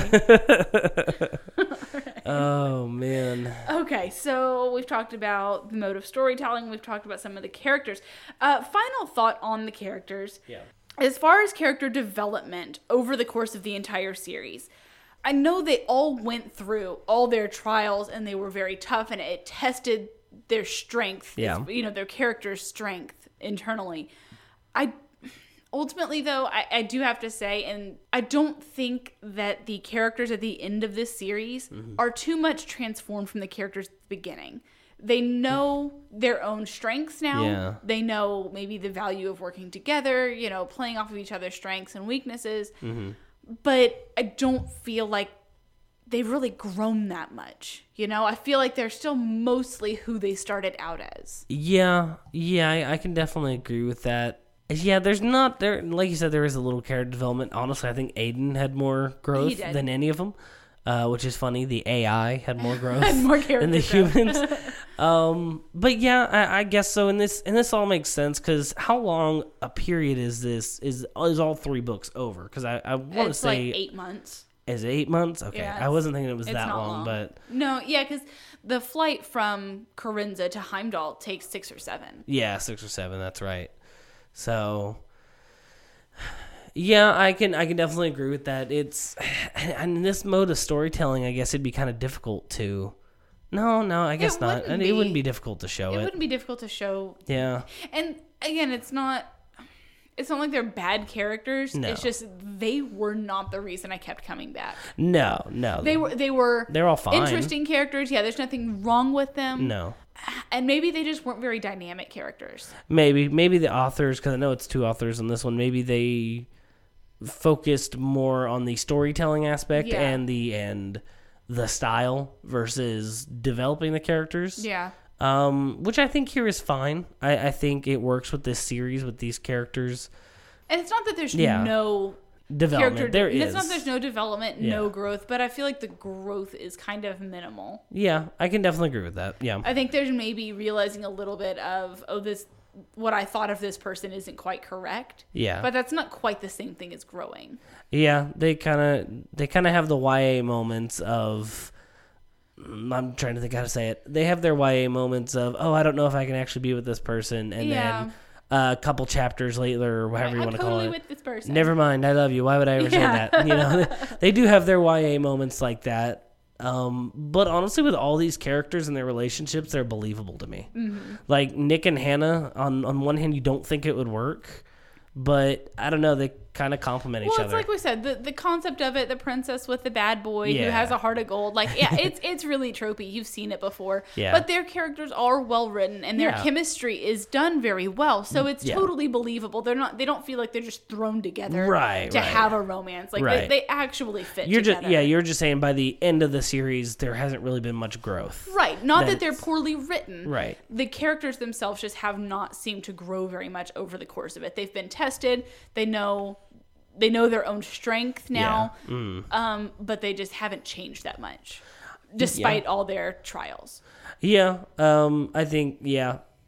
to die. Oh, man. Okay, so we've talked about the mode of storytelling. We've talked about some of the characters. Uh, final thought on the characters. Yeah. As far as character development over the course of the entire series, I know they all went through all their trials and they were very tough and it tested their strength, Yeah. you know, their character's strength internally. I ultimately, though, I, I do have to say, and I don't think that the characters at the end of this series Mm-hmm. are too much transformed from the characters at the beginning. They know their own strengths now. Yeah. They know maybe the value of working together, you know, playing off of each other's strengths and weaknesses. Mm-hmm. But I don't feel like they've really grown that much. You know, I feel like they're still mostly who they started out as. Yeah. Yeah, I, I can definitely agree with that. Yeah, there's not, there. like you said, there is a little character development. Honestly, I think Aiden had more growth He did. than any of them, uh, which is funny. The A I had more growth Had more than the character growth. humans. um, but yeah, I, I guess so. And this and this all makes sense because how long a period is this? Is is all three books over? Because I, I want to It's say like eight months. is it eight months? Okay, Yeah, I it's- wasn't thinking it was It's that not long, long, but no, yeah, because the flight from Corinza to Heimdall takes six or seven. yeah, six or seven. That's right. So. Yeah, I can I can definitely agree with that. It's and in this mode of storytelling, I guess it'd be kind of difficult to. No, no, I guess not. wouldn't And be. it wouldn't be difficult to show It it. wouldn't be difficult to show. Yeah, And again, it's not. It's not like they're bad characters. No. It's just they were not the reason I kept coming back. no, no. They were they were They're all fine. interesting characters. Yeah, there's nothing wrong with them. No, And maybe they just weren't very dynamic characters. maybe maybe the authors, because I know it's two authors on this one. Maybe they focused more on the storytelling aspect Yeah. and the and the style versus developing the characters. Yeah. Um, which I think here is fine. I, I think it works with this series with these characters. And it's not that there's Yeah. no Development character. there it's is. not there's no development, Yeah. no growth, but I feel like the growth is kind of minimal. Yeah, I can definitely agree with that. Yeah. I think there's maybe realizing a little bit of, oh, this, what I thought of this person isn't quite correct. Yeah. But that's not quite the same thing as growing. Yeah, they kind of they kind of have the Y A moments of I'm trying to think how to say it. They have their Y A moments of, "Oh, I don't know if I can actually be with this person." And Yeah. then uh, a couple chapters later or whatever you I'm want to totally call it. with this person. Never mind, I love you. Why would I ever Yeah. say that? You know, they, they do have their Y A moments like that. Um, but honestly, with all these characters and their relationships, they're believable to me. Mm-hmm. Like Nick and Hannah, on on one hand, you don't think it would work, but I don't know, they kind of complement each Well, it's other. like we said, the, the concept of it, the princess with the bad boy who Yeah. has a heart of gold. Like, yeah, it's it's really tropey. You've seen it before. Yeah. But their characters are well written and their Yeah. chemistry is done very well. So it's Yeah. totally believable. They're not they don't feel like they're just thrown together Right, to right. have a romance. Like Right. they, they actually fit You're together. just yeah, you're just saying by the end of the series, there hasn't really been much growth. Right. Not that they're That's- poorly written. Right. The characters themselves just have not seemed to grow very much over the course of it. They've been tested. They know they know their own strength now. Yeah. Mm. Um, but they just haven't changed that much. Despite all their trials. Yeah, um, I think yeah,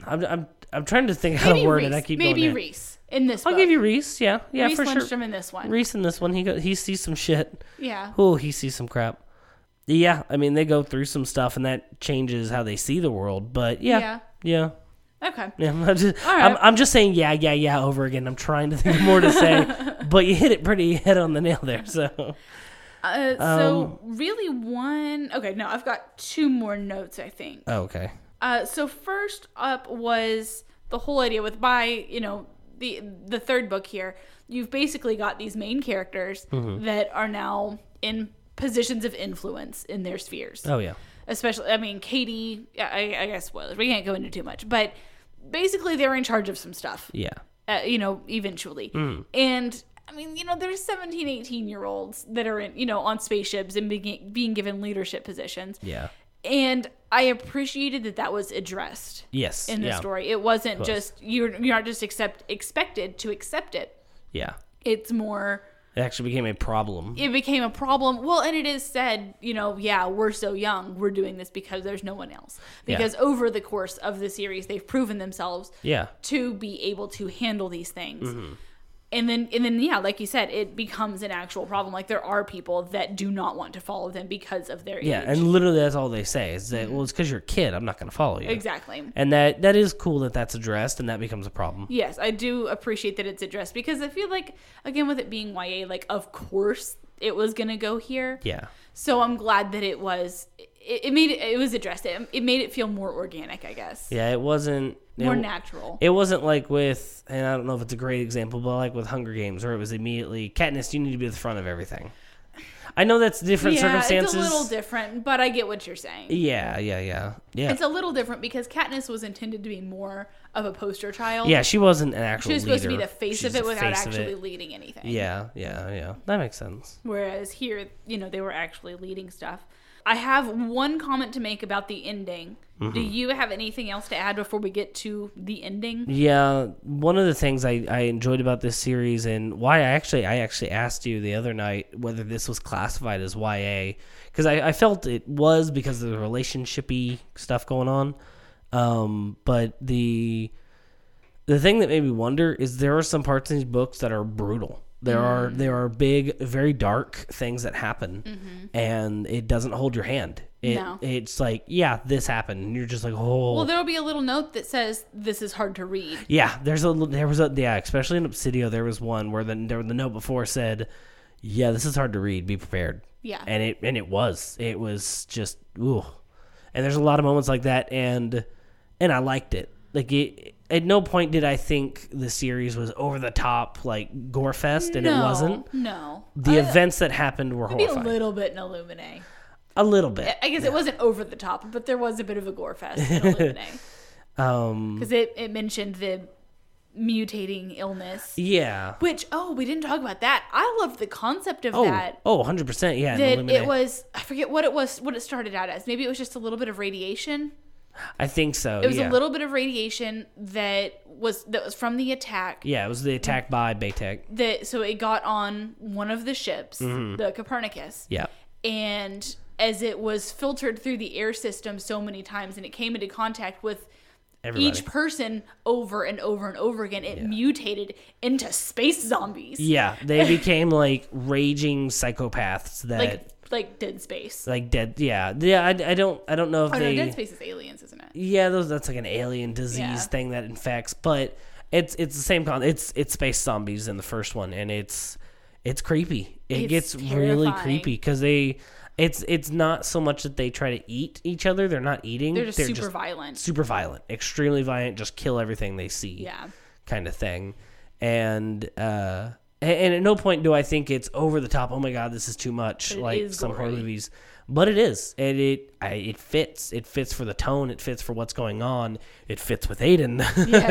I'm I'm I'm trying to think how Maybe to word Reese. it. I keep Maybe going there. Reese in this I'll book. give you Reese. Yeah, yeah, Reese for Lindstrom sure. in this one. Reese in this one, he go, he sees some shit. Yeah. Oh, he sees some crap. Yeah, I mean they go through some stuff and that changes how they see the world. But yeah, yeah, yeah. Okay. yeah. I'm just, All right. I'm, I'm just saying yeah, yeah, yeah over again. I'm trying to think of more to say, but you hit it pretty head on the nail there. So, uh, so um, really one. Okay, no, I've got two more notes. I think. oh, okay. Uh, so first up was the whole idea with by you know the the third book here. You've basically got these main characters Mm-hmm. that are now in positions of influence in their spheres. Oh yeah. Especially, I mean, Katie, I, I guess spoilers. We can't go into too much, but basically they're in charge of some stuff. Yeah. Uh, you know, eventually. Mm. And I mean, you know, there's seventeen, eighteen year olds that are in, you know, on spaceships and being, being given leadership positions. Yeah. And I appreciated that that was addressed Yes. in the yeah. story. It wasn't was. just, you're, you're not just accept, expected to accept it. Yeah. It's more, It actually became a problem. it became a problem. Well, and it is said, you know, yeah, we're so young. We're doing this because there's no one else. Because Yeah. over the course of the series, they've proven themselves Yeah. to be able to handle these things. Mm-hmm. And then, and then, yeah, like you said, it becomes an actual problem. Like there are people that do not want to follow them because of their Yeah, age. and literally that's all they say is that, well, it's because you're a kid. I'm not going to follow you. Exactly. And that that is cool that that's addressed and that becomes a problem. Yes, I do appreciate that it's addressed because I feel like, again, with it being Y A, like, of course it was going to go here. Yeah. So I'm glad that it was, it, it made it, it was addressed. It, it made it feel more organic, I guess. Yeah, it wasn't... More it, natural. It wasn't like with, and I don't know if it's a great example, but like with Hunger Games, where it was immediately, Katniss, you need to be at the front of everything. I know that's different yeah, circumstances. it's a little different, but I get what you're saying. Yeah, yeah, yeah. Yeah. It's a little different because Katniss was intended to be more of a poster child. Yeah, she wasn't an actual She was supposed to be leader. the face She's of it the without face of actually it. leading anything. Yeah, yeah, yeah. That makes sense. Whereas here, you know, they were actually leading stuff. I have one comment to make about the ending. Mm-hmm. Do you have anything else to add before we get to the ending? Yeah, one of the things I, I enjoyed about this series and why I actually I actually asked you the other night whether this was classified as Y A because I, I felt it was because of the relationshipy stuff going on, um, but the the thing that made me wonder is there are some parts in these books that are brutal. There are there are big, very dark things that happen, and it doesn't hold your hand. It, No. It's like, yeah, this happened, and you're just like, oh. Well, there will be a little note that says this is hard to read. Yeah, there's a there was a yeah, especially in Obsidio, there was one where the there the note before said, "Yeah, this is hard to read. Be prepared." Yeah. and it and it was it was just ooh, and there's a lot of moments like that, and and I liked it. Like it, at no point did I think the series was over the top like gore fest, and no, it wasn't. No. The I- events that happened were Maybe horrifying. a little bit in Illuminae. A little bit. I guess it wasn't over the top, but there was a bit of a gore fest in Illuminae. Um, Because it, it mentioned the mutating illness. yeah. Which, oh, we didn't talk about that. I loved the concept of Oh, that. oh, one hundred percent. Yeah. in That Illuminae. it was, I forget what it was, what it started out as. Maybe it was just a little bit of radiation. I think so. It was yeah. a little bit of radiation that was that was from the attack. Yeah, it was the attack by Baytek. That so it got on one of the ships, Mm-hmm. the Copernicus. Yeah. And as it was filtered through the air system so many times and it came into contact with Everybody. each person over and over and over again, it mutated into space zombies. Yeah, they became like raging psychopaths that Like like, like Dead Space. dead. Yeah, yeah. I, I don't I don't know if Oh they. no, Dead Space is aliens, isn't it? Yeah, those that's like an alien disease Yeah. thing that infects, but it's it's the same con. It's it's space zombies in the first one, and it's it's creepy. It It's gets really terrifying. creepy because they. It's it's not so much that they try to eat each other. They're not eating. They're just super violent. Super violent, extremely violent. Just kill everything they see. Yeah. Kind of thing, and uh, and, and at no point do I think it's over the top. Oh my god, this is too much. But it Like is some horror gory. movies, but it is, and it I, it fits. It fits for the tone. It fits for what's going on. It fits with Aiden.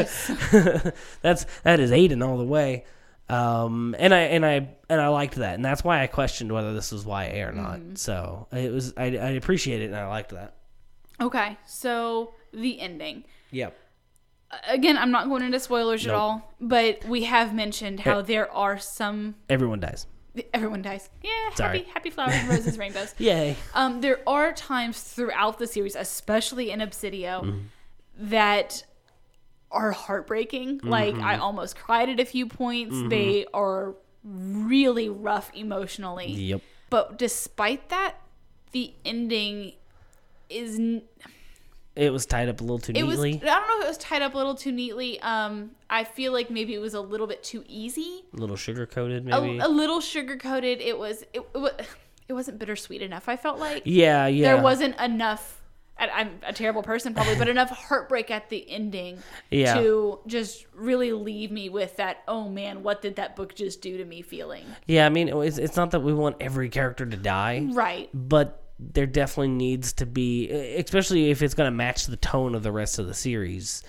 Yes. That's that is Aiden all the way. Um, and I and I and I liked that, and that's why I questioned whether this was Y A or not. Mm-hmm. So it was. I, I appreciate it, and I liked that. Okay, so the ending. Yep. Again, I'm not going into spoilers at Nope. all, but we have mentioned how there are some. Everyone dies. Everyone dies. Yeah, Sorry. happy, happy flowers, and roses, rainbows. Yay. Um, there are times throughout the series, especially in Obsidio, Mm-hmm. that are heartbreaking. Mm-hmm. Like, I almost cried at a few points. Mm-hmm. They are really rough emotionally. Yep. But despite that, the ending is... N- It was tied up a little too it neatly. Was, I don't know if it was tied up a little too neatly. Um, I feel like maybe it was a little bit too easy. A little sugar-coated, maybe? A, a little sugar-coated. It was... It, it was... It wasn't bittersweet enough, I felt like. Yeah, yeah. There wasn't enough, I'm a terrible person probably, but enough heartbreak at the ending yeah. to just really leave me with that, oh man, what did that book just do to me feeling? Yeah, I mean, it's, it's not that we want every character to die. Right. But there definitely needs to be, especially if it's going to match the tone of the rest of the series.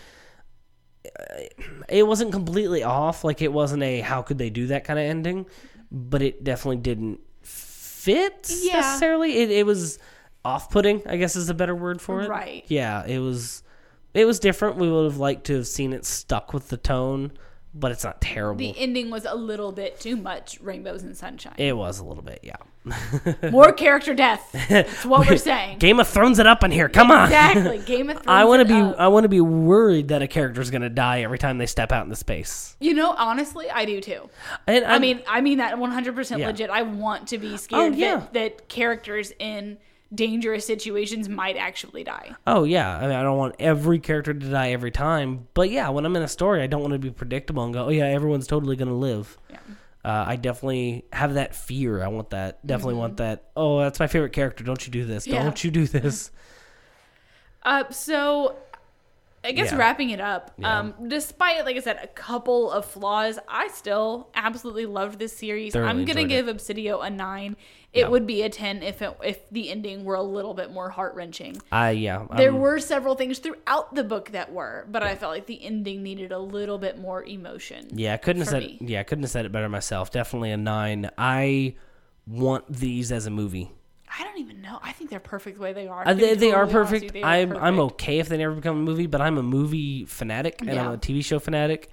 It wasn't completely off. Like, it wasn't a how could they do that kind of ending, but it definitely didn't fit yeah. necessarily. It it was off-putting, I guess is a better word for it. Right. Yeah, it was it was different. We would have liked to have seen it stuck with the tone, but it's not terrible. The ending was a little bit too much rainbows and sunshine. It was a little bit, yeah. More character death. That's what we're saying. Game of Thrones it up in here. Come exactly. on. Exactly. Game of Thrones. I want to be up. I want to be worried that a character's going to die every time they step out into space. You know, honestly, I do too. And I mean, I mean that one hundred percent yeah. legit. I want to be scared oh, yeah. that, that characters in dangerous situations might actually die. Oh, yeah. I mean, I don't want every character to die every time. But, yeah, when I'm in a story, I don't want to be predictable and go, oh, yeah, everyone's totally going to live. Yeah. Uh, I definitely have that fear. I want that. Definitely mm-hmm. want that. Oh, that's my favorite character. Don't you do this. Yeah. Don't you do this. Uh, so... I guess yeah. wrapping it up, yeah. um, despite, like I said, a couple of flaws, I still absolutely loved this series. Thoroughly I'm going to give it. Obsidio a nine. It yeah. would be a ten if it, if the ending were a little bit more heart-wrenching. Uh, yeah. Um, there were several things throughout the book that were, but yeah. I felt like the ending needed a little bit more emotion. Yeah, I couldn't have said me. yeah, I couldn't have said it better myself. Definitely a nine. I want these as a movie. I don't even know. I think they're perfect the way they are. Uh, they, they are totally perfect. They are I'm perfect. I'm okay if they never become a movie, but I'm a movie fanatic and yeah. I'm a T V show fanatic,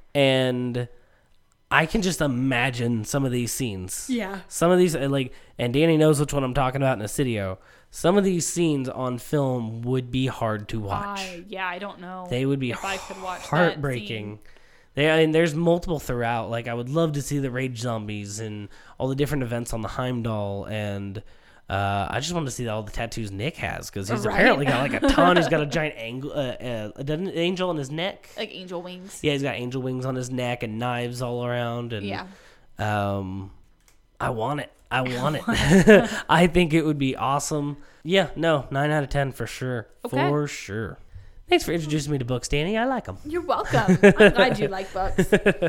and I can just imagine some of these scenes. Yeah. Some of these like, and Danny knows which one I'm talking about in Obsidio. Some of these scenes on film would be hard to watch. Uh, yeah, I don't know. They would be if I could watch heartbreaking. They, I mean, there's multiple throughout. Like, I would love to see the Rage Zombies and all the different events on the Heimdall, and uh, I just want to see all the tattoos Nick has, because he's right? apparently got like a ton. He's got a giant angle, uh, uh, an angel on his neck, like angel wings. Yeah, he's got angel wings on his neck and knives all around, and yeah, um, I want it. I want it. I think it would be awesome. Yeah, no, nine out of ten for sure, okay. for sure. Thanks for introducing me to books, Danny. I like them. You're welcome. I'm glad you like books.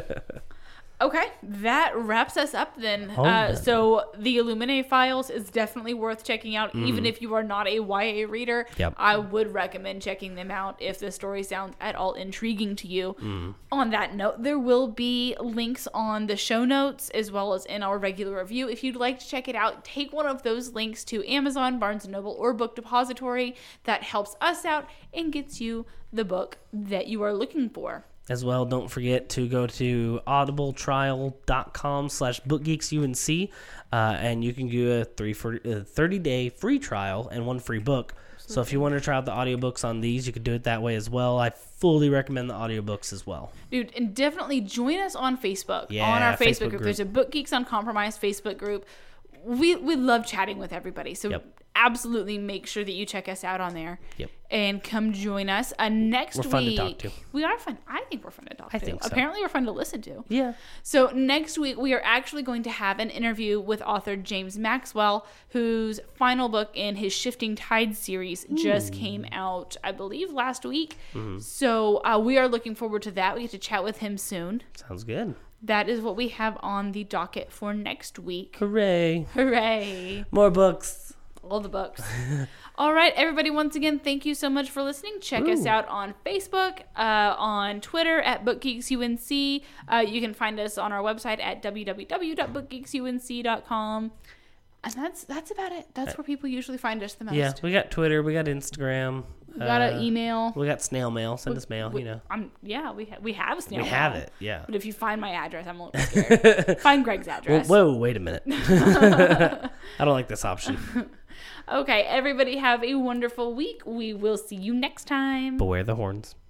Okay, that wraps us up then. Oh, uh, then. so the Illuminae Files is definitely worth checking out, mm. even if you are not a Y A reader. Yep. I would recommend checking them out if the story sounds at all intriguing to you. Mm. On that note, there will be links on the show notes as well as in our regular review. If you'd like to check it out, take one of those links to Amazon, Barnes and Noble, or Book Depository. That helps us out and gets you the book that you are looking for. As well, don't forget to go to audibletrial.com slash bookgeeksunc, uh, and you can do a three for, uh, thirty-day free trial and one free book. Absolutely. So if you want to try out the audiobooks on these, you could do it that way as well. I fully recommend the audiobooks as well. Dude, and definitely join us on Facebook. Yeah, on our Facebook, Facebook group. group. There's a Book Geeks Uncompromised Facebook group. We we love chatting with everybody. So yep. absolutely make sure that you check us out on there. Yep. And come join us. Uh, next we're week. We're fun to talk to. We are fun. I think we're fun to talk I to. think so. Apparently we're fun to listen to. Yeah. So next week we are actually going to have an interview with author James Maxwell, whose final book in his Shifting Tides series Ooh. just came out, I believe, last week. Mm-hmm. So uh, we are looking forward to that. We get to chat with him soon. Sounds good. That is what we have on the docket for next week. Hooray. Hooray. More books. All the books. All right, everybody, once again, thank you so much for listening. Check Ooh. us out on Facebook, uh, on Twitter at BookGeeksUNC. Uh, you can find us on our website at w w w dot book geeks u n c dot com. And that's that's about it. That's where people usually find us the most. Yeah, we got Twitter, we got Instagram. We got uh, an email. We got snail mail. Send we, us mail, we, you know. I'm, yeah, we, ha- we have snail we mail. have it, yeah. But if you find my address, I'm a little scared. Find Greg's address. Whoa, whoa, wait a minute. I don't like this option. Okay, everybody have a wonderful week. We will see you next time. Beware the horns.